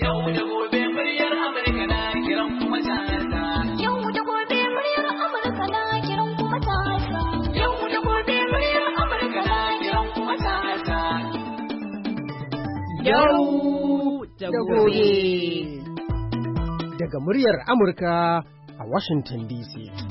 Yau da gobe muryar Amurka na kiran kuma ta. Yau da gobe muryar Amurka na kiran kuma ta. Yau da gobe muryar Amurka na kiran kuma ta. Yau da gobe. Daga muryar Amurka a Washington DC.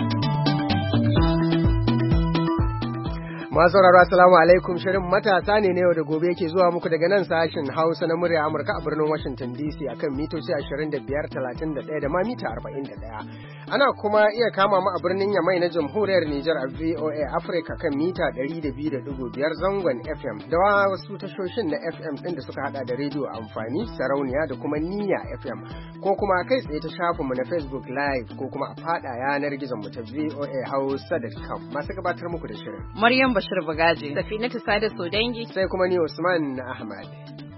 Masu sauraro assalamu alaikum, shirin matasa ne na yau da gobe yake zuwa muku daga nan sashen Hausa na murya Amurka a birnin Washington DC akan mitoci 25, 31 da ma mita 41. Ana kuma iya kama mu a birnin Yamai na Jamhuriyar Nijar a VOA Africa kan mita 102.5 zangon FM da wasu tashoshin na FM ɗin da suka hada da rediyo amfani, sarauniya da kuma niyya FM, ko kuma kai tsaye ta shafinmu na Facebook Live ko kuma a fada yanar gizon mu ta VOA Hausa.com. Masu gabatar muku da shirin Maryam Bashir Bagaje, Safinatu Sada Sodangi, sai kuma ni Usman Ahmad.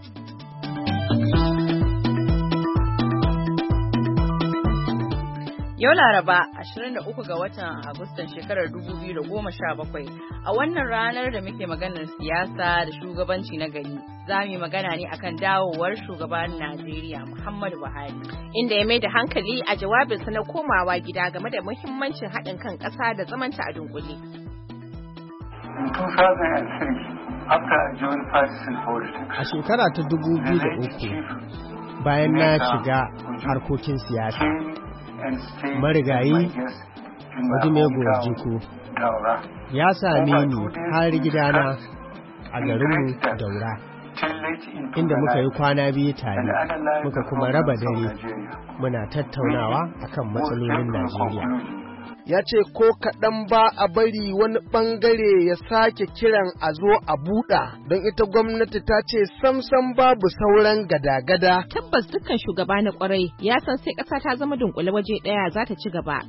Yau Laraba 23 ga watan Agustan shekarar 2017, a wannan ranar da muke maganar siyasa da shugabanci na gari, za mu yi magana ne akan dawowar shugaban Najeriya Muhammadu Buhari, inda ya mai da hankali a jawabinsa na komawa gida game da muhimmancin haɗin kan ƙasa da zamanta a dunkule. In 2003, after I joined partisan politics, a shekara ta 2003 bayan na shiga harkokin siyasa, marigayi Odumego Ojukwu ya same ni har gidana a garinmu Daura, inda muka yi kwana biyu tare, muka kuma raba dare muna tattaunawa akan matsalolin Najeriya. Ya ce ko kaɗan ba a bari wani ɓangare ya sake kiran a zo a buɗa, don ita gwamnati ta ce samsam babu sauran gada-gada. Tabbas dukkan shugaba na ƙwarai ya san sai ƙasa ta zama dunkule waje ɗaya za ta ci gaba.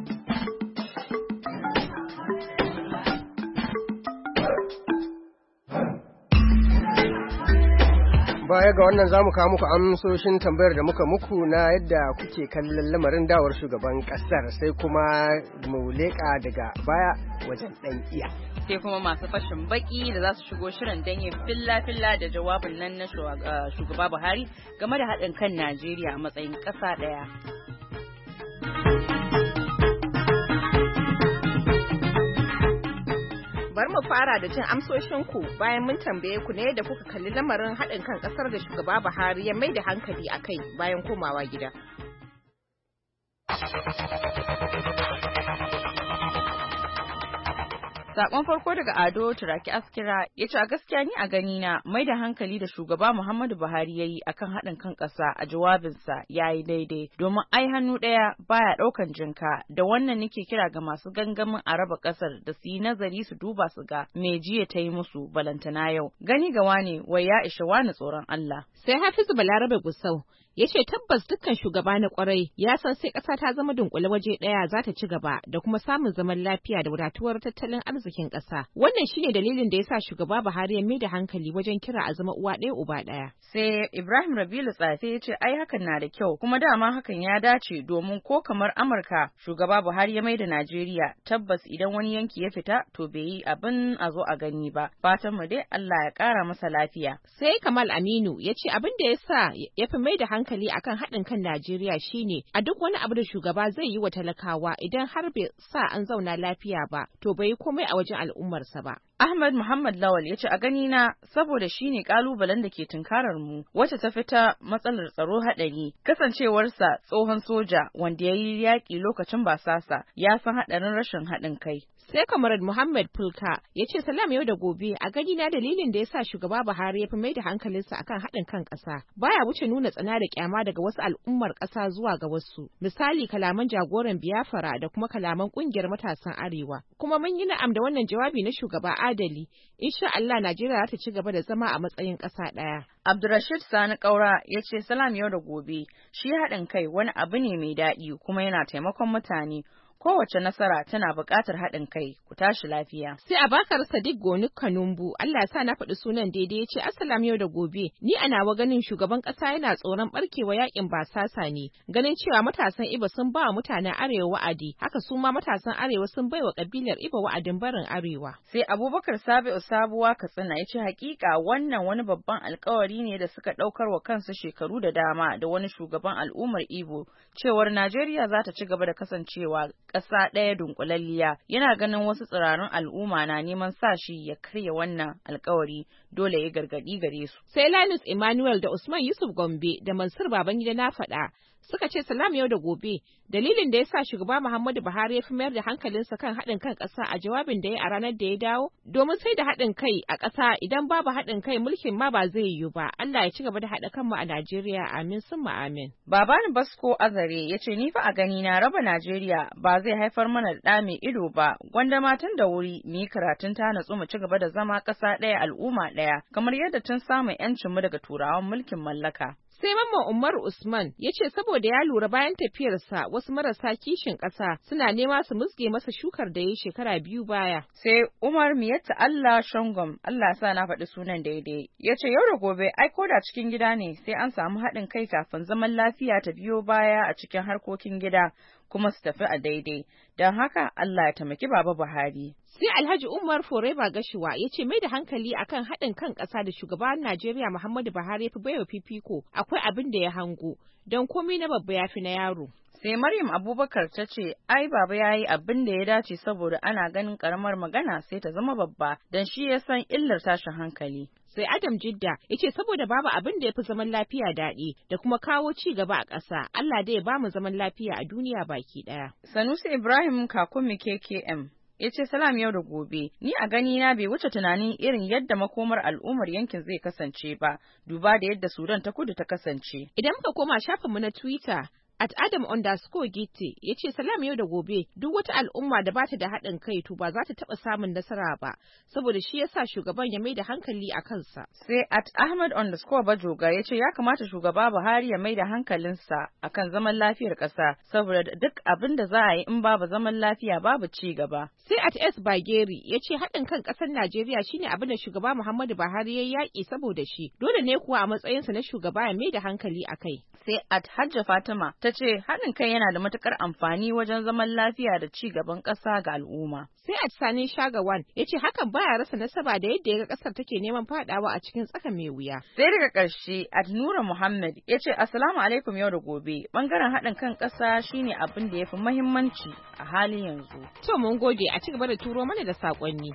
Baya ga wannan za mu kawo muku amsoshin tambayar da muka muku na yadda kuke kallon lamarin dawar shugaban kasar, sai kuma mu leƙa daga baya wajen ɗan iya. Sai kuma masu fashin baki da za su shigo shirin danye filla-filla da jawabin nan na shugaba Buhari game da haɗin kan Najeriya a matsayin ƙasa ɗaya. Bari mu fara da jin amsoshinku bayan mun tambaye ku ne da kuka kalli lamarin haɗin kan ƙasar da shugaba Buhari ya mai da hankali a kai bayan komawa gida. Sakon farko daga Ado Turaki Askira ya ce a gaskiya ni a gani na mai da hankali da shugaba Muhammadu Buhari ya yi akan haɗin kan ƙasa a jawabinsa ya yi daidai, domin ai hannu ɗaya baya ɗaukan jinka. Da wannan nake kira ga masu gangamin a raba ƙasar da su yi nazari su duba su ga me jiya ta yi musu balantana yau. Gani ga wane wai ya ishe wani tsoron Allah. Sai Hafizu Balarabe Gusau ya ce tabbas dukkan shugaba na kwarai ya san sai ƙasa ta zama dunkule waje ɗaya za ta ci gaba da kuma samun zaman lafiya da wadatuwar tattalin arzikin ƙasa. Wannan shine dalilin da ya sa shugaba Buhari ya mai da hankali wajen kira a zama uwa ɗaya uba ɗaya. Sai Ibrahim Rabilu Tsafe ya ce ai hakan na da kyau, kuma dama hakan ya dace, domin ko kamar Amurka shugaba Buhari ya mai da Najeriya, tabbas idan wani yanki ya fita to bai yi abin a zo a gani ba. Fatan mu dai Allah ya ƙara masa lafiya. Sai Kamal Aminu ya ce abin da ya sa ya fi mai da hankali akan haɗin kan Najeriya shine a duk wani abu da shugaba zai yi wa talakawa, idan har bai sa an zauna lafiya ba to bai yi komai a wajen al'ummarsa ba. Ahmad Muhammad Lawal ya ce a gani na saboda shine kalubalen da ke tunkarar mu, wacce ta fita matsalar tsaro haɗari, kasancewarsa tsohon soja wanda ya yi yaƙi lokacin basasa, ya san haɗarin rashin haɗin kai. Sai Kamarad Muhammad Fulka ya ce salam yau da gobe, a gani na dalilin da ya sa shugaba Buhari ya fi mai da hankalinsa akan haɗin kan ƙasa baya wuce nuna tsana da kyama daga wasu al'ummar ƙasa zuwa ga wasu. Misali kalaman jagoran Biafra da kuma kalaman ƙungiyar matasan Arewa. Kuma mun yi na'am da wannan jawabi na shugaba adali. Insha Allah Najeriya za ta ci gaba da zama a matsayin ƙasa ɗaya. Abdurrashid Sani Kaura ya ce salam yau da gobe, shi haɗin kai wani abu ne mai daɗi kuma yana taimakon mutane. kowace nasara tana buƙatar haɗin kai. Ku tashi lafiya. Sai Abakar Sadiq Goni Kanumbu, Allah ya sa na faɗi sunan daidai, ya ce Assalamu yau da gobe. Ni a nawa ganin shugaban ƙasa yana tsoron ɓarkewa yakin basasa ne. Ganin cewa matasan Ibo sun ba wa mutanen Arewa wa'adi, haka su ma matasan Arewa sun bai wa ƙabilar Ibo wa'adin barin Arewa. Sai Abubakar Sabi'u Sabuwa Katsina ya ce hakika wannan wani babban alkawari ne da suka ɗaukar wa kansu shekaru da dama da wani shugaban al'ummar Ibo cewar Najeriya za ta ci gaba da kasancewa ƙasa ɗaya dunkulalliya. Yana ganin wasu tsirarun al'umma na neman sa shi ya karya wannan alkawari, dole ya gargaɗi gare su. Sai Linus Emmanuel da Usman Yusuf Gombe da Mansur Babangida na faɗa suka ce salam yau da gobe. Dalilin da ya sa shugaba Muhammadu Buhari ya fi mayar da hankalinsa kan haɗin kan ƙasa a jawabin da ya a ranar da ya dawo, domin sai da haɗin kai a ƙasa, idan babu haɗin kai mulkin ma ba zai yiwu ba. Allah ya ci gaba da haɗa kanmu a Najeriya, amin summa amin. Babani Basko Azare ya ce ni fa a gani na raba Najeriya ba zai haifar mana da ɗa mai ido ba, gwanda matan da wuri mu yi karatun ta natsu mu ci gaba da zama ƙasa ɗaya al'umma ɗaya kamar yadda tun samun 'yancinmu daga turawan mulkin mallaka. Sai Mamman Umar Usman ya ce saboda ya lura bayan tafiyarsa wasu marasa kishin ƙasa suna nema su musge masa shukar da ya yi shekara 2 baya. Sai Umar Miyatta Allah Shangom, Allah sa na faɗi sunan daidai, ya ce yau da gobe ai ko da cikin gida ne sai an samu haɗin kai kafin zaman lafiya ta biyo baya a cikin harkokin gida kuma su tafi a daidai. Don haka Allah ya taimaki Baba Buhari. Sai Alhaji Umar Foreba Gashuwa ya ce mai da hankali akan haɗin kan ƙasa da shugaban Najeriya Muhammadu Buhari ya fi baiwa fifiko, akwai abin da ya hango, don komai na babba ya fi na yaro. Sai Maryam Abubakar ta ce, ai baba ya yi abin da ya dace saboda ana ganin ƙaramar magana sai ta zama babba, don shi ya san illar tashin hankali. Sai Adam Jidda ya ce saboda babu abin da ya fi zaman lafiya daɗi da kuma kawo ci gaba a ƙasa, Allah dai ya ba mu zaman lafiya a duniya baki ɗaya. Sanusi Ibrahim Kakumi KKM ya ce salam yau da gobe, ni a gani na bai wuce tunanin irin yadda makomar al'ummar yankin zai kasance ba, duba da yadda Sudan ta kudu ta kasance. Idan muka koma shafinmu na Twitter, @Adam_Gitte ya ce salam yau da gobe, duk wata al'umma da bata da haɗin kai to ba za ta taɓa samun nasara ba, saboda shi yasa shugaban ya mai da hankali a kansa. Sai @Ahmad_Bajoga ya ce ya kamata shugaba Buhari ya mai da hankalinsa akan zaman lafiyar ƙasa, saboda duk abin da za a yi in babu zaman lafiya babu ci gaba. Sai @S Bageri ya ce haɗin kan ƙasar Najeriya shine abin da shugaba Muhammadu Buhari ya yaƙi saboda shi, dole ne kuwa a matsayinsa na shugaba ya mai da hankali a kai. Sai @Hajja Fatima ta ce haɗin kai yana da matukar amfani wajen zaman lafiya da ci gaban ƙasa ga al'umma. Sai Sani Shagawan ya ce hakan baya rasa nasaba da yadda ya ga ƙasar take neman fadawa a cikin tsaka mai wuya. Sai daga ƙarshe Nura Muhammad ya ce assalamu alaikum yau da gobe, bangaren haɗin kan ƙasa shine abin da ya fi muhimmanci a halin yanzu. To mun gode, a ci gaba da turo mana da saƙonni.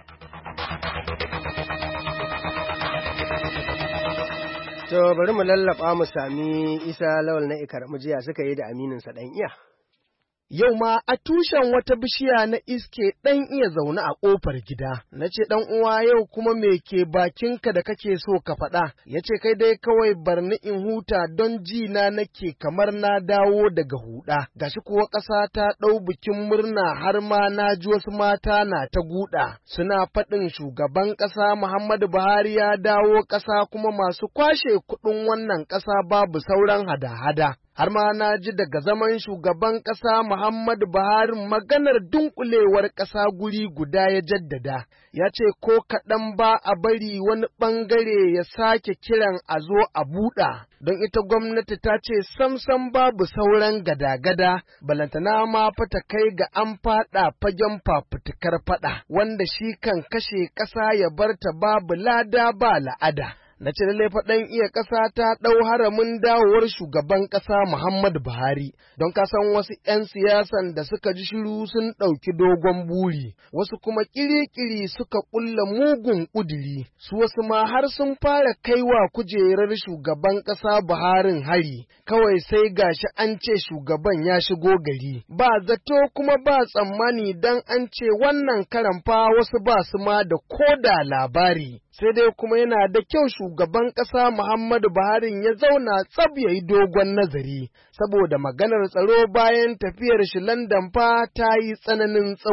To bari mu lallaba mu sami Isa Lawal na Ikar jiya suka yi da amininsa ɗan iya. Yau ma a tushen wata bishiya na iske ɗan iya zaune a ƙofar gida, na ce ɗan uwa yau kuma me ke bakinka da kake so ka faɗa, ya ce kai dai kawai barni in huta don ji na nake kamar na dawo daga huɗa, gashi kuwa ƙasa ta ɗau bikin murna har ma na ji wasu mata na ta guɗa, suna faɗin shugaban ƙasa Muhammadu Buhari ya dawo ƙasa kuma masu kwashe kuɗin wannan ƙasa babu sauran hada-hada. Har ma na ji daga zaman shugaban ƙasa Muhammadu Buhari maganar dunkulewar ƙasa guri guda ya jaddada, ya ce ko kaɗan ba a bari wani ɓangare ya sake kiran a zo a buɗa, don ita gwamnati ta ce samsam babu sauran gada-gada, balantana ma fata kai ga an faɗa fagen fafutukar faɗa, wanda shi kan kashe ƙasa ya barta babu lada ba la'ada. Na ce lallai faɗan iya ƙasa ta ɗau haramin dawowar shugaban ƙasa Muhammadu Buhari, don kasan wasu ‘yan siyasan da suka ji shiru sun ɗauki dogon buri, wasu kuma ƙiri-ƙiri suka ƙulla mugun ƙudiri, su wasu ma har sun fara kaiwa kujerar shugaban ƙasa Buharin hari, kawai sai gashi an ce shugaban ya shigo gari, ba zato kuma ba tsammani don an ce wannan karan fa wasu ba su ma da koda labari. Sai dai kuma yana da kyau shugaban ƙasa Muhammadu Buhari ya zauna tsab ya yi dogon nazari, saboda maganar tsaro bayan tafiyar shi London fa ta yi tsananin tsauri.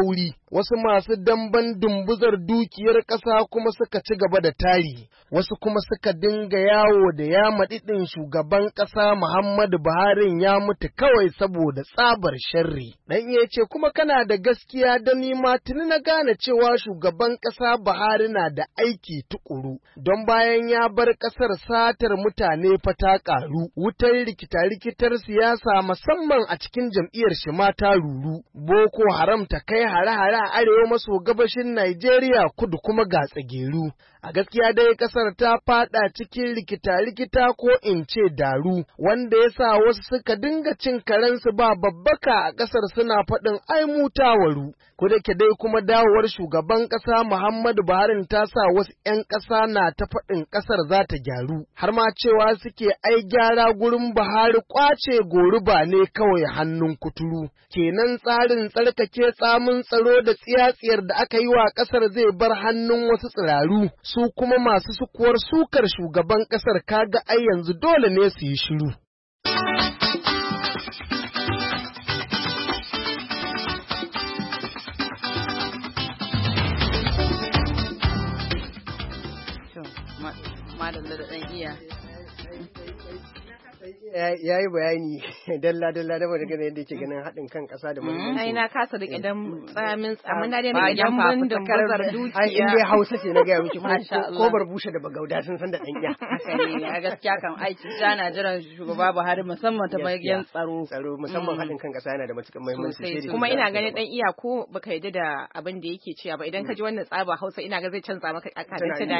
wasu masu damban dumbuzar dukiyar ƙasa kuma suka ci gaba da tari, wasu kuma suka dinga yawo da ya maɗiɗin shugaban ƙasa Muhammadu Buhari ya mutu kawai saboda tsabar sharri. Dan iya ce kuma kana da gaskiya da ni ma tuni na gane cewa shugaban ƙasa Buhari na da aiki tukuru, don bayan ya bar ƙasar satar mutane fa ta ƙaru, wutar rikita-rikitar siyasa musamman a cikin jam'iyyar shi ma ta ruru, Boko Haram ta kai hare-hare a arewa maso gabashin Najeriya, kudu kuma ga tsageru. A gaskiya dai kasar ta fada cikin rikita-rikita ko in ce daru, wanda ya sa wasu suka dinga cin karensu ba babbaka a kasar suna faɗin ai mu tawaru. Ko da ke dai kuma dawowar shugaban ƙasa Muhammadu Buhari ta sa wasu 'yan ƙasa na ta faɗin ƙasar za ta gyaru, har ma cewa suke ai gyara gurin Buhari ƙwace goruba ne kawai hannun kuturu. Kenan tsarin tsarkake tsamin tsaro da tsiyatsiyar da aka yi wa ƙasar zai bar hannun wasu tsiraru, su kuma masu sukuwar sukar shugaban ƙasar kaga ai yanzu dole ne su yi shiru. Madalla da ɗan iya. Ya yi bayani dalla-dalla da daga yadda yake ganin haɗin kan ƙasa da muhimmanci. Ai na kasa rike dan tsamin amma na daina yan ban da bazar dukiya. Ai in dai Hausa ce na gaya miki ko bar bushe da bagauda sun san da ɗan iya. A gaskiya kan aiki na jiran shugaba Buhari musamman ta bayan tsaro. Tsaro musamman haɗin kan ƙasa yana da matuƙar muhimmanci. Kuma ina ganin ɗan iya ko baka yarda da abin da yake cewa ba idan ka ji wannan tsaba Hausa ina ga zai canza maka akadanta da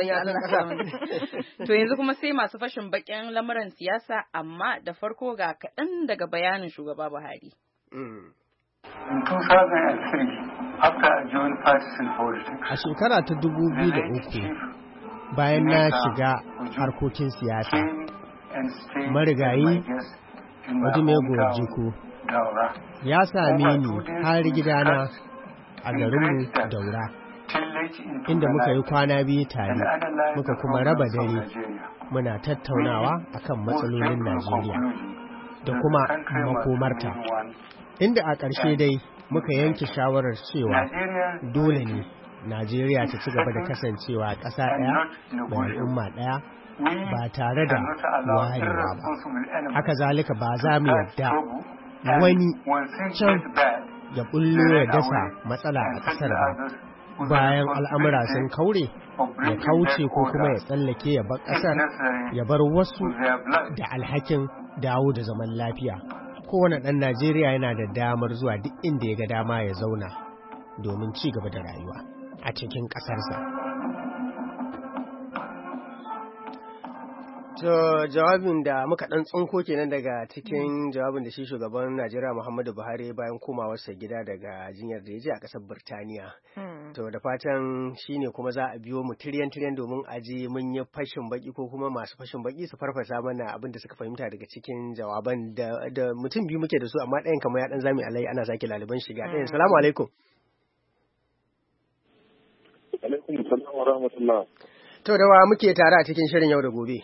To yanzu kuma sai masu fashin bakin lamuran siyasa, amma da farko ga kaɗan daga bayanin shugaba Buhari. In 2003, after I joined partisan politics, a shekara ta 2003 bayan na shiga harkokin siyasa, marigayi Odumegu Ojukwu ya same ni har gidana a garinmu Daura, inda muka yi kwana biyu tare, muka kuma raba dare muna tattaunawa akan matsalolin Najeriya da kuma makomarta, inda a ƙarshe dai muka yanke shawarar cewa dole ne Najeriya ta ci gaba da kasancewa ƙasa ɗaya mai al'umma ɗaya ba tare da warewa ba. Haka zalika ba za mu yarda wani can ya bullo ya dasa matsala a ƙasar ba, bayan al'amura sun kaure ya kauce ko kuma ya tsallake ya bar ƙasar ya bar wasu da alhakin dawo da zaman lafiya. Kowane ɗan Najeriya yana da damar zuwa duk inda ya ga dama ya zauna domin ci gaba da rayuwa a cikin ƙasarsa. To jawabin da muka ɗan tsunko kenan daga cikin jawabin da shi shugaban Najeriya Muhammadu Buhari bayan komawarsa gida daga jinyar da ya je a ƙasar Birtaniya. To da fatan shi ne kuma za a biyo mu tiryan domin aji mun yi fashin baki ko kuma masu fashin baki su farfasa mana abin da suka fahimta daga cikin jawaban da mutum biyu muke da su, amma ɗayan kamar ya ɗan zami alai ana sake laliban shiga. Ɗayan salamu alaikum. Alaikum salam wa rahmatullah. To da wa muke tare a cikin shirin yau da gobe?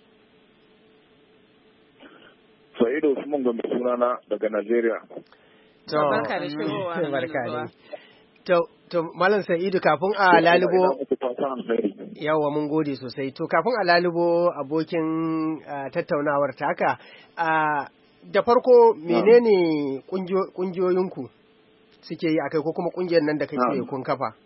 Sa'idu Usman Gombe sunana daga Najeriya. To barka da shigowa. Barka da. To Malam Sa'idu, kafin a lalubo yawa mun gode sosai. To kafin a lalubo abokin tattaunawar taka, da farko menene kungiyoyinku suke yi akai ko kuma kungiyar nan da kake kun kafa?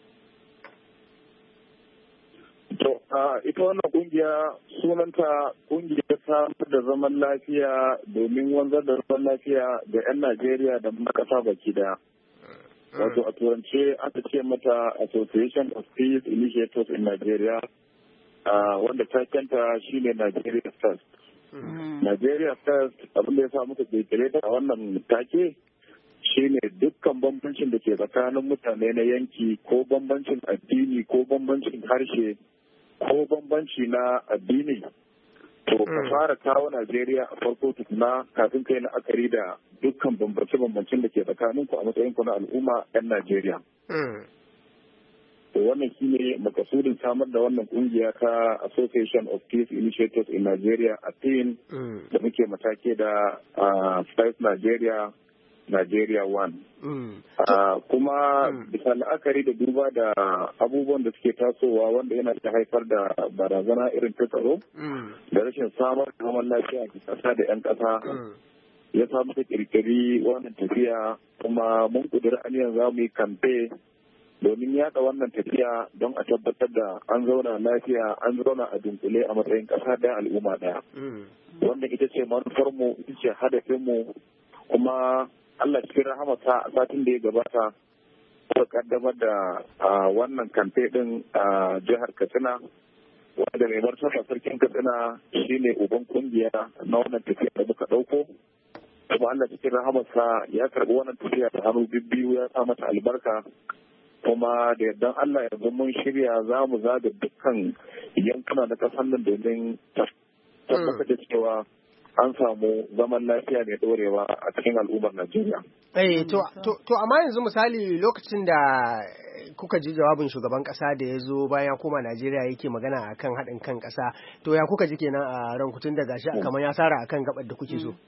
Ita wannan kungiya sunanta kungiyar samar da zaman lafiya domin wanzar da zaman lafiya ga 'yan Najeriya da makasa baki daya. Wato a turance aka ce mata Association of Peace Initiators in Nigeria, wanda takenta shine Nigeria First. Nigeria First abin da ya sa muka kirkire ta a wannan take shine dukkan bambancin da ke tsakanin mutane na yanki ko bambancin addini ko bambancin harshe ko bambanci na addini, to ka fara kawo Najeriya a farko tukuna kafin kai la'akari da dukkan bambance-bambancin da ke tsakaninku a matsayin ku na al'umma 'yan Najeriya. To wannan shi ne makasudin samar da wannan kungiya ta Association of Peace Initiators in Nigeria, a team da muke matake da First Nigeria Nigeria One. Kuma bisa la'akari da duba da abubuwan da suke tasowa wanda yana da haifar da barazana irin ta tsaro da rashin samar da zaman lafiya a ƙasa da 'yan ƙasa ya samu ta ƙirƙiri wannan tafiya, kuma mun ƙudiri aniyan za mu yi kamfe domin yaɗa wannan tafiya don a tabbatar da an zauna lafiya, an zauna a dunkule a matsayin ƙasa da al'umma ɗaya. Wannan ita ce manufarmu, ita ce hadafinmu, kuma Allah cikin rahamata a satin da ya gabata suka kaddamar da wannan kamfe din a jihar Katsina, wanda mai martaba sarkin Katsina shine uban kungiya na wannan tafiya da muka dauko. Kuma Allah cikin rahamarsa ya karbi wannan tafiya da hannu bibbiyu, ya sa mata albarka. Kuma da yardan Allah yanzu mun shirya za mu zaga dukkan yankuna na ƙasar nan domin tabbatar da cewa an samu zaman lafiya mai dorewa a cikin al'ummar Najeriya. To amma yanzu misali lokacin da kuka ji jawabin shugaban kasa da ya zo bayan koma Najeriya yake magana akan haɗin kan ƙasa, to ya kuka ji kenan a ranku tun da gashi kamar ya sara akan gabar da kuke so?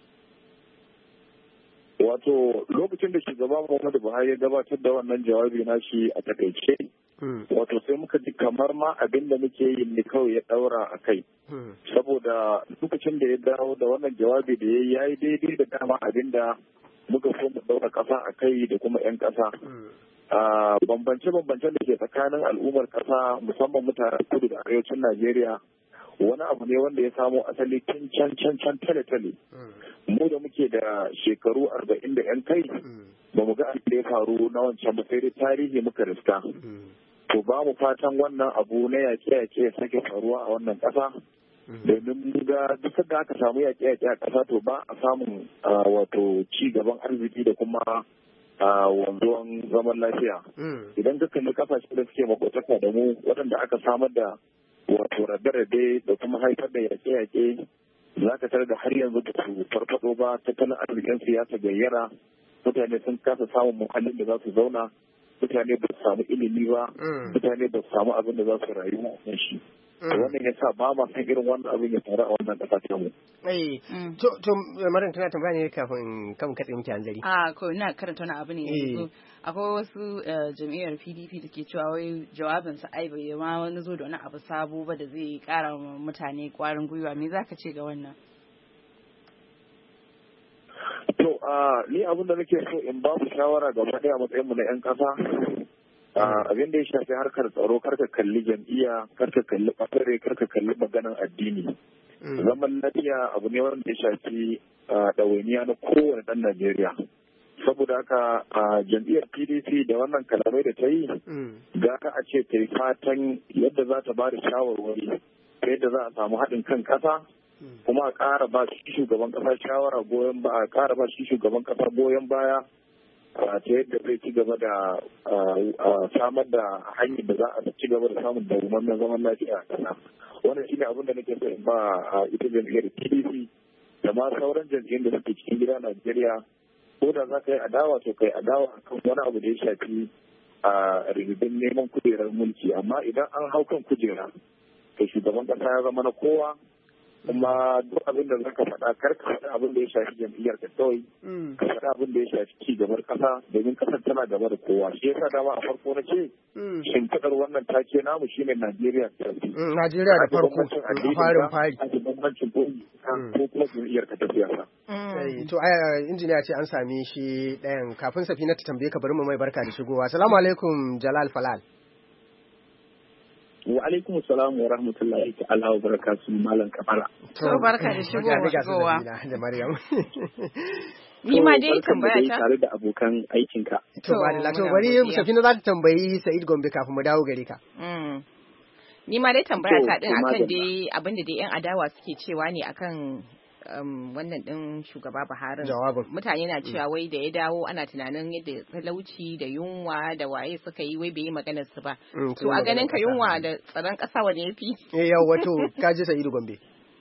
Wato lokacin da shugaban Muhammadu Buhari ya gabatar da wannan jawabi na shi a takaice, wato sai muka ji kamar ma abin da muke yi ne kawai ya daura a kai. Saboda lokacin da ya dawo da wannan jawabi da ya yi daidai da dama abin da muka so mu daura ƙasa a kai da kuma 'yan ƙasa. Bambance-bambancen da ke tsakanin al'ummar ƙasa musamman mutanen kudu da arewacin Najeriya wani abu ne wanda ya samo asali tun can tale-tale. Mu da muke da shekaru 40 da 'yan kai ba mu ga abin da ya faru na wancan ba, sai dai tarihi muka riska. To ba mu fatan wannan abu na yaƙe-yaƙe ya sake faruwa a wannan ƙasa. Domin mu ga duk da aka samu yaƙe-yaƙe a ƙasa to ba a samun wato ci gaban arziki da kuma wanzuwan zaman lafiya. Idan ka kalli ƙasashe da suke makotaka da mu waɗanda aka samar da wato rabe-rabe da kuma haifar da yaƙe-yaƙe, za ka tarar da har yanzu da su farfaɗo ba, tattalin arzikin siyasa gayyara, mutane sun kasa samun muhallin da za su zauna, mutane ba su samu ilimi ba, mutane ba su samu abin da za su rayu a shi. Wannan ya sa ba ma san irin wannan abin ya faru a wannan ƙasa ta mu. To Maryam tana tambaya ne kafin kan katse miki hanzari. Ko ina karanta wani abu ne yanzu. Akwai wasu jam'iyyar PDP da ke cewa wai jawabinsa ai bai ma wani zo da wani abu sabo ba da zai ƙara wa mutane ƙwarin gwiwa. Me za ka ce ga wannan? To ni abin da nake so in ba mu shawara gaba ɗaya a matsayin mu na 'yan ƙasa. Abin da ya shafi harkar tsaro, karka kalli jam'iyya, karka kalli ɓangare, karka kalli maganan addini. Zaman lafiya abu ne wanda ya shafi ɗawainiya na kowane ɗan Najeriya. Saboda haka jam'iyyar PDP da wannan kalamai da ta yi, gara a ce ta yi fatan yadda za ta ba da shawarwari ta yadda za a samu haɗin kan ƙasa, kuma a ƙara ba shi shugaban ƙasa shawara goyon ba, a ƙara ba shi shugaban ƙasa goyon baya ta yadda zai ci gaba da samar da hanyar da za a ci gaba da samun dawwammamen zaman lafiya a ƙasa. Wannan shine abin da nake so in ba ita jam'iyyar PDP da ma sauran jam'iyyun da suke cikin gida Najeriya. Ko da za ka yi adawa to kai adawa akan wani abu da ya shafi rigibin neman kujerar mulki, amma idan an hau kan kujera to shugaban ƙasa ya zama na kowa. Kuma duk abin da zaka faɗa kar ka faɗa abin da ya shafi jam'iyyar ka kawai, ka faɗa abin da ya shafi ci gabar ƙasa, domin ƙasar tana gaba da kowa. Shi yasa dama a farko na ce shimfiɗar wannan take namu shine Najeriya ta fi. Najeriya da farko farin fari. A bambancin ko kuma jam'iyyar ka ta siyasa. To injiniya ce an sami shi ɗayan, kafin Safina ta tambaye ka bari mu mai barka da shigowa. Assalamu alaikum Jalal Falal. Wa alaikum salam wa rahmatullahi ta'ala wa barakatuhu malam Kamara. To barka da shigowa. Da Maryam. Ni ma dai tambaya ta tare da abokan aikinka. To bari Safina za ta tambayi Sa'id Gombe kafin mu dawo gare ka. Ni ma dai tambaya ta din akan dai abinda dai yan adawa suke cewa ne akan wannan din shugaba Buhari. Mutane na cewa wai da ya dawo ana tunanin yadda talauci da yunwa da waye suka yi wai bai yi maganar su ba. To a ganin ka yunwa da tsaron kasa wani yafi? Yawa to kaji Sa'idu Gombe.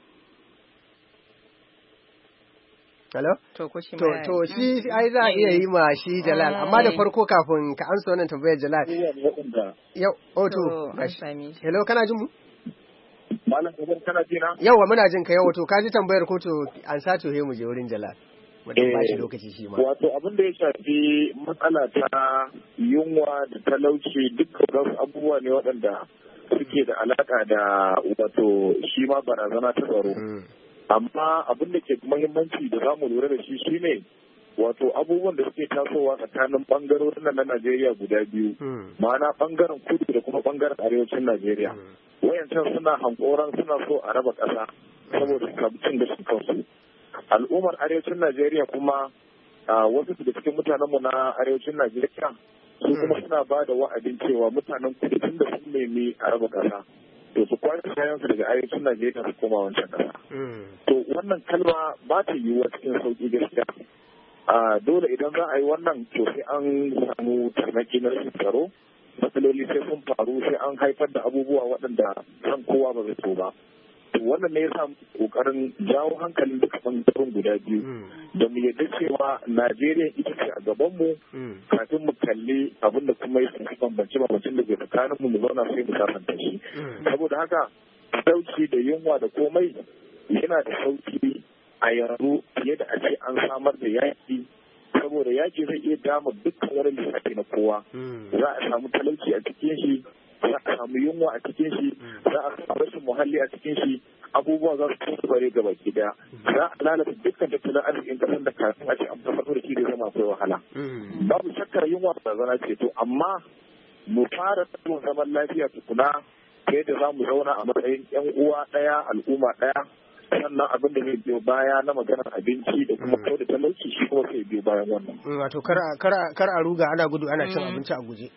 Hello? To shi ai za a iya yi ma shi Jalal, amma da farko kafin ka ansa wannan tambayar Jalal. Yau, hello, kana jin mu? Malam Umar kana jina? Yawa muna jin ka yawa, to ka ji tambayar ko to an sato he mu je wurin Jalal. wanda ba shi lokaci shi ma. Wato abin da ya shafi matsala ta yunwa da talauci dukkan wasu abubuwa ne waɗanda suke da alaƙa da wato shi ma barazana ta tsaro. Amma abin da ke muhimmanci da za mu lura da shi shine wato abubuwan da suke tasowa tsakanin bangarorin na Najeriya guda biyu, ma'ana bangaren kudu da kuma bangaren arewacin Najeriya. Wayancan suna hankoran suna so a raba ƙasa saboda cin gashin kansu. Al'ummar arewacin Najeriya kuma wasu da cikin mutanenmu na arewacin Najeriya su kuma suna ba da wa'adin cewa mutanen kudu tun da sun nemi a raba ƙasa to su kwashe kayansu daga arewacin Najeriya su koma wancan ƙasa. To wannan kalma ba ta yiwuwa cikin sauƙi gaskiya. Dole idan za a yi wannan to sai an samu tarnaki na tsaro, matsaloli sai sun faru sai an haifar da abubuwa waɗanda san kowa ba zai so ba. To wannan ne ya sa kokarin jawo hankalin duka ɓangarorin guda biyu da mu yadda cewa Najeriya ita ce a gabanmu kafin mu kalli abin da kuma ya fi bambance-bambancin da ke tsakaninmu mu zauna sai mu sasanta shi. Saboda haka sauki da yunwa da komai yana da sauki a yanzu fiye da a ce an samar da yaki, saboda yaki zai iya dama dukkan wani lissafi na kowa. Za a samu talauci a cikin shi, za a samu yunwa a cikin shi, za a samu rashin muhalli a cikin shi, abubuwa za su tsubare gaba ki daya. Za a lalata dukkan tattalin arzikin kasar da kafin a ce an farfaɗo da shi da zama akwai wahala. Babu shakkar yunwa barazana ce to amma mu fara samun zaman lafiya tukuna ta yadda za mu zauna a matsayin 'yan uwa ɗaya al'umma ɗaya. Sannan abin da zai biyo baya na maganar abinci da kuma kau da talauci shi kuma sai biyo bayan wannan. Wato kar a ruga ana gudu ana cin abinci a guje.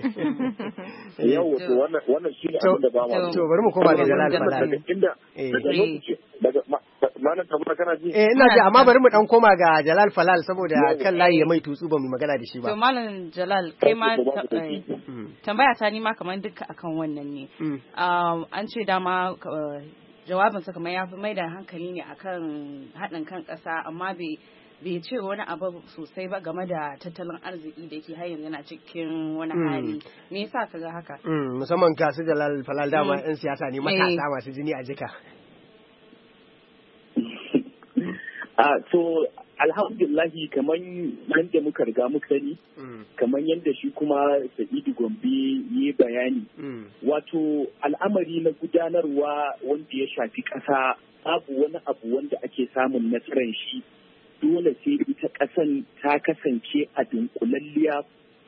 Yau to wannan shi ne abin da ba mu. To bari mu koma ga Jalal Falal. Daga lokaci daga malam Tabuna kana ji? Ina ji amma bari mu dan koma ga Jalal Falal saboda kan layi ya mai tutsu ba mu magana da shi ba. To malam Jalal kai ma tambaya ta ni ma kamar duka akan wannan ne. An ce dama jawabinsa kamar ya fi mai da hankali ne akan haɗin kan ƙasa amma bai ce wani abu sosai ba game da tattalin arziki da yake har yanzu yana cikin wani hali. Me yasa ka ga haka? Musamman ka su Jalal Falal dama 'yan siyasa ne matasa masu jini a jika. To alhamdulillahi kamar yadda muka riga muka sani kamar yadda shi kuma Sa'idu Gombe yi bayani wato al'amari na gudanarwa wanda ya shafi ƙasa babu wani abu wanda ake samun nasarar shi dole sai ita ƙasan ta kasance a dunkulalliyar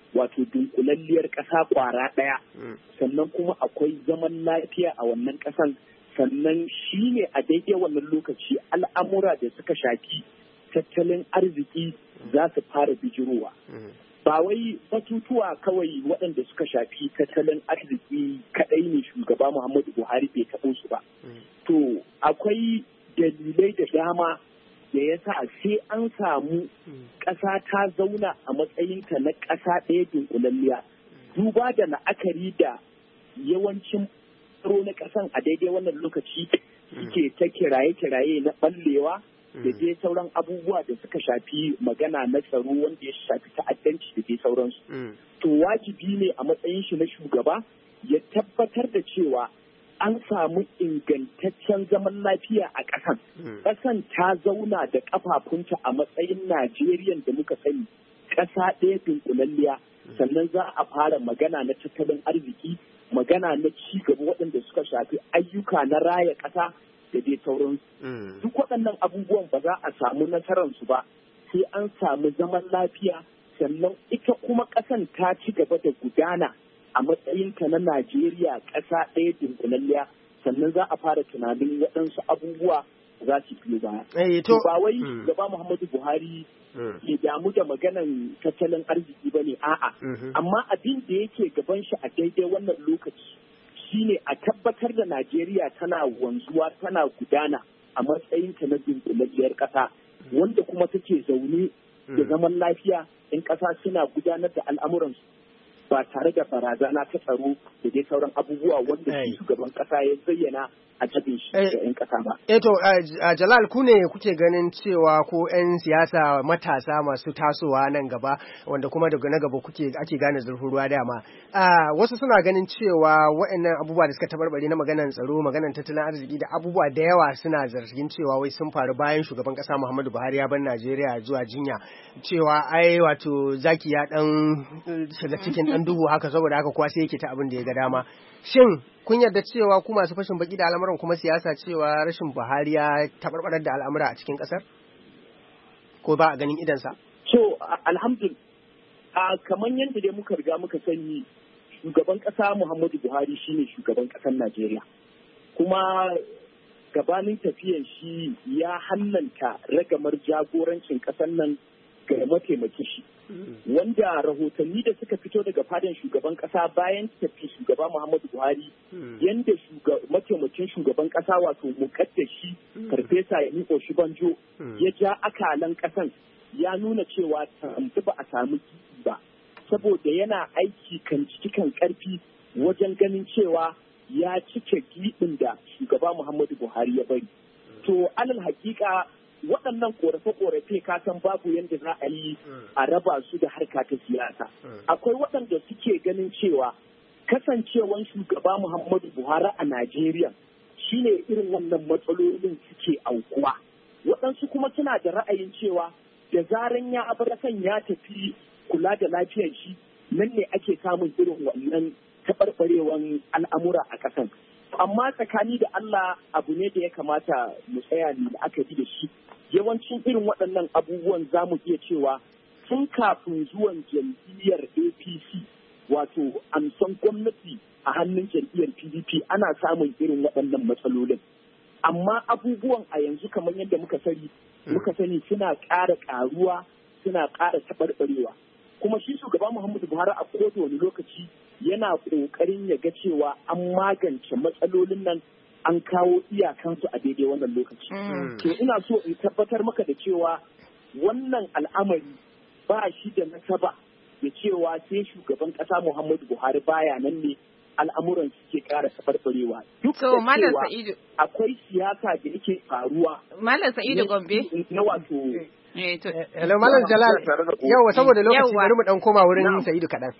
ƙasa ƙwara ɗaya sannan kuma akwai zaman lafiya a wannan ƙasan sannan shi ne a daidai wannan lokaci al'amura da suka shafi tattalin arziki za su fara bijirowa. Ba wai batutuwa kawai waɗanda suka shafi tattalin arziki kaɗai ne shugaba Muhammadu Buhari bai taɓo su ba. To, akwai dalilai da dama da ya sa sai an samu ƙasa ta zauna a matsayinta na ƙasa ɗaya dunkulalliya. Duba da la'akari da yawancin tsaro na ƙasan a daidai wannan lokaci suke ta kiraye-kiraye na ɓallewa da dai sauran abubuwa da suka shafi magana na tsaro wanda ya shafi ta'addanci da dai sauransu. To wajibi ne a matsayin shi na shugaba ya tabbatar da cewa an samu ingantaccen zaman lafiya a ƙasan. Ƙasan ta zauna da ƙafafunta a matsayin Najeriya da muka sani ƙasa ɗaya dunkulalliya sannan za a fara magana na tattalin arziki magana na ci gaba waɗanda suka shafi ayyuka na raya ƙasa da dai sauransu. Duk waɗannan abubuwan ba za a samu nasararsu ba sai an samu zaman lafiya sannan ita kuma ƙasan ta ci gaba da gudana a matsayinta na Najeriya ƙasa ɗaya dunkulalliya sannan za a fara tunanin waɗansu abubuwa za su biyo baya. To ba wai gaba Muhammadu Buhari ya damu da maganan tattalin arziki ba ne a'a. Amma abin da yake gaban shi a daidai wannan lokaci shine a tabbatar da Najeriya tana wanzuwa tana gudana a matsayinta na dunkulalliyar ƙasa wanda kuma take zaune da zaman lafiya in ƙasa suna gudanar da al'amuransu. ba tare da barazana ta tsaro da dai sauran abubuwa wanda shi shugaban kasa ya zayyana a jabin shi da 'yan kasa ba. Jalal, ku ne kuke ganin cewa ko 'yan siyasa matasa masu tasowa nan gaba wanda kuma daga na gaba ake gane zurfin ruwa dama. Wasu suna ganin cewa waɗannan abubuwa da suka tabarbare na maganar tsaro, maganar tattalin arziki da abubuwa da yawa suna zargin cewa wai sun faru bayan shugaban kasa Muhammadu Buhari ya bar Najeriya zuwa jinya, cewa ai wato zaki ya dan shiga cikin dan duhu haka, saboda haka kowa sai yake ta abin da ya ga dama. Shin kun yarda cewa ku masu fashin baki da al'amuran kuma siyasa cewa rashin Buhari ya tabarbarar da al'amura a cikin kasar? Ko ba a ganin idansa? So, alhamdulillah, kamar yadda dai muka riga muka sani, shugaban kasa Muhammadu Buhari shine shugaban kasar Najeriya. Kuma gabanin tafiyan shi ya hannanta ragamar jagorancin kasar nan ga mataimakin shi. Wanda rahotanni da suka fito daga fadan shugaban kasa bayan tafi shugaba Muhammadu Buhari, yanda mataimakin shugaban kasa wato mukaddashi Farfesa Yemi Oshibanjo ya ja akalan kasan, ya nuna cewa ba a samu kifi ba, saboda yana aiki kan ciki kan karfi wajen ganin cewa ya cike giɓin da shugaba Muhammadu Buhari ya bari. To alal hakika waɗannan ƙorafe-ƙorafe kasan babu yadda za a yi a raba su da harka ta siyasa. Akwai waɗanda suke ganin cewa kasancewan shugaba Muhammadu Buhari a Najeriya shine irin wannan matsalolin suke aukuwa. Waɗansu kuma suna da ra'ayin cewa da zaran ya kan ya tafi kula da lafiyar shi, nan ne ake samun irin wannan taɓarɓarewan al'amura a ƙasan. Amma tsakani da Allah abu ne da ya kamata mu tsaya ne da aka ji da shi. Yawancin irin waɗannan abubuwan za mu iya cewa tun kafin zuwan jam'iyyar APC, wato amsan gwamnati a hannun jam'iyyar PDP, ana samun irin waɗannan matsalolin. Amma abubuwan a yanzu kamar yadda muka sani suna ƙara ƙaruwa, suna ƙara taɓarɓarewa. Kuma shi shugaba Muhammadu Buhari a kowane lokaci yana ƙoƙarin ya ga cewa an magance matsalolin nan, an kawo iyakansu a daidai wannan lokaci. To ina so in tabbatar maka da cewa wannan al'amari ba shi da nasaba da cewa sai shugaban ƙasa Muhammadu Buhari baya nan ne al'amuran suke ƙara taɓarɓarewa. Duk da cewa akwai siyasa da yake faruwa. Malam Sa'idu Gombe. Na wato. Hello, Malam Jalal. Yawa, saboda lokaci bari mu dan koma wurin Sa'idu kaɗan.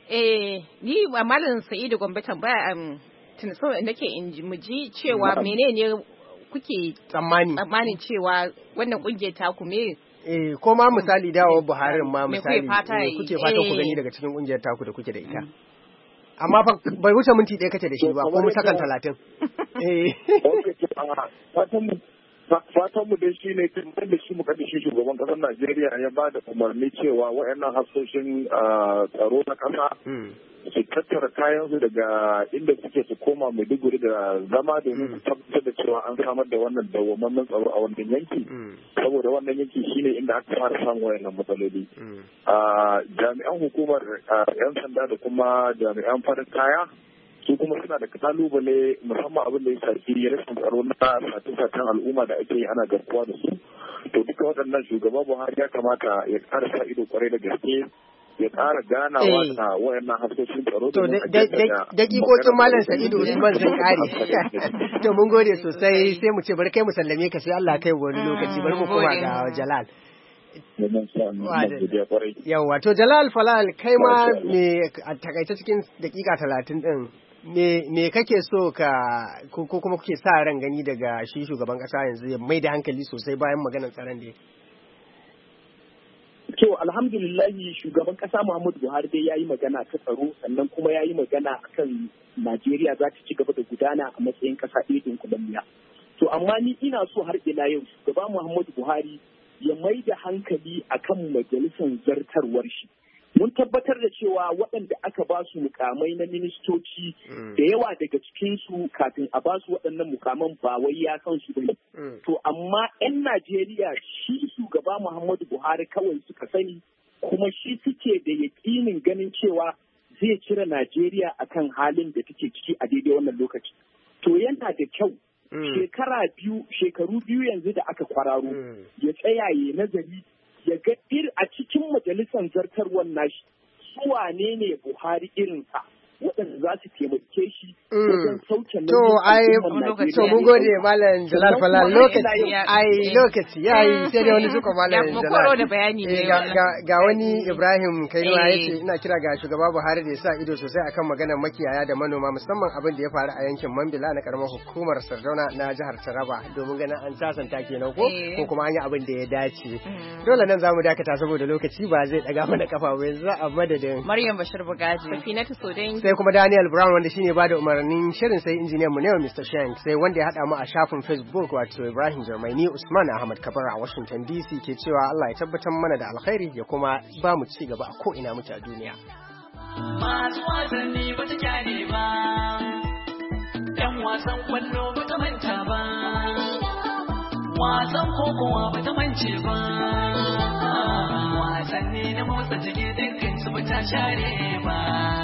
Ni Malam Sa'idu Gombe tambaya so nake mu ji cewa menene kuke tsammanin cewa wannan kungiyar taku me ko ma misali dawo Buhari ma misali kuke fata ku gani daga cikin kungiyar taku da kuke da ita. Amma fa bai wuce minti ɗaya kace da shi ba, ko mu sakan 30. Fatan mu dai shine tun da shi mukaddashin shugaban kasar Najeriya ya ba da umarni cewa wayannan hasoshin tsaro na kasa su tattara kayansu daga inda suke su koma Maiduguri da zama domin su tabbatar da cewa an samar da wannan dawwammamen tsaro a wannan yanki, saboda wannan yanki shine inda aka fara samun wayannan matsaloli. Jami'an hukumar 'yan sanda da kuma jami'an farin kaya su kuma suna da kalubale, musamman abin da ya shafi rashin tsaro na sace-sacen al'umma da ake yi ana garkuwa da su. To duka waɗannan shugaba Buhari ya kamata ya ƙara sa ido kwarai da gaske, ya ƙara ganawa da wayannan harkokin tsaro. To dakikokin Malam Sa'idu Usman sun ƙare. To mun gode sosai, sai mu ce bari kai mu sallame ka, sai Allah kai wani lokaci, bari mu koma ga Jalal. Yawwa, to Jalal Falal, kai ma me a takaice cikin dakika 30 din me kake so ko kuma kuke sa ran gani daga shi shugaban kasa yanzu ya mai da hankali sosai bayan maganar tsaron da To alhamdulillahi shugaban kasa Muhammadu Buhari dai yayi magana ta tsaro, sannan kuma yayi magana akan Najeriya za ta ci gaba da gudana a matsayin kasa ɗaya dunkulalliya. To amma ni ina so har ila yau shugaba Muhammadu Buhari ya mai da hankali akan majalisar zartarwar shi. Mun tabbatar da cewa waɗanda aka ba su mukamai na ministoci da yawa daga cikinsu kafin a ba su waɗannan mukaman ba wai ya san su bane. To amma 'yan Najeriya shi shugaba Muhammadu Buhari kawai suka sani, kuma shi suke da yaƙinin ganin cewa zai cire Najeriya akan halin da take ciki a daidai wannan lokaci. To yana da kyau shekaru biyu yanzu da aka kwararo ya tsaya ya nazari ya ga a cikin majalisar zartarwar nashi su wane ne Buhari irinsa waɗanda za su taimake shi wajen sauke to mun gode Malam Jalal Falal lokaci yayi sai da wani suka Malam Jalal da bayani ne ga wani Ibrahim Kainuwa yace ina kira ga shugaba Buhari da ya sa ido sosai akan maganar makiyaya da manoma musamman abin da ya faru a yankin Mambila na karamar hukumar Sardauna na jihar Taraba domin ganin an sasanta kenan ko kuma an yi abin da ya dace dole nan zamu dakata saboda lokaci ba zai daga mana kafa ba yanzu a madadin Maryam Bashir Bugaji Safinatu Sodangi sai kuma Daniel Brown wanda shine bada umarnin shirin sai injiniyan mu ne Mr. Shank sai wanda ya hada mu a shafin Facebook wato Ibrahim Jarmaini Usman Ahmad Kabara a Washington DC ke cewa Allah ya tabbatar mana da alkhairi ya kuma ba mu ci gaba a ko ina muke a duniya. Masu wasanni ba ta kyale ba, ‘yan wasan kwallo ba ta manta ba, wasan kokowa ba ta mance ba, wasanni na motsa jiki dukkan su ba ta share ba.